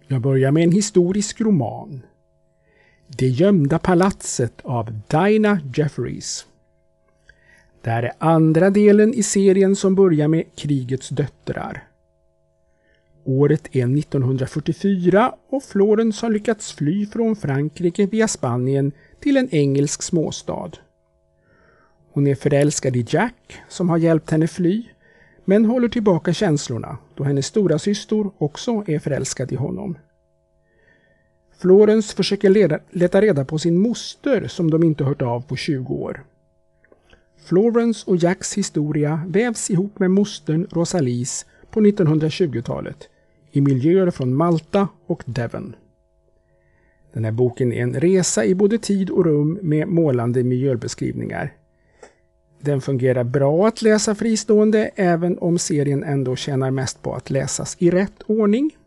Jag börjar med en historisk roman. Det gömda palatset av Dinah Jeffries. Det här är andra delen i serien som börjar med Krigets döttrar. Året är 1944 och Florence har lyckats fly från Frankrike via Spanien till en engelsk småstad. Hon är förälskad i Jack som har hjälpt henne fly, men håller tillbaka känslorna då hennes stora syster också är förälskad i honom. Florence försöker leta reda på sin moster som de inte hört av på 20 år. Florence och Jacks historia vävs ihop med mostern Rosalies på 1920-talet i miljöer från Malta och Devon. Den här boken är en resa i både tid och rum med målande miljöbeskrivningar. Den fungerar bra att läsa fristående även om serien ändå tjänar mest på att läsas i rätt ordning.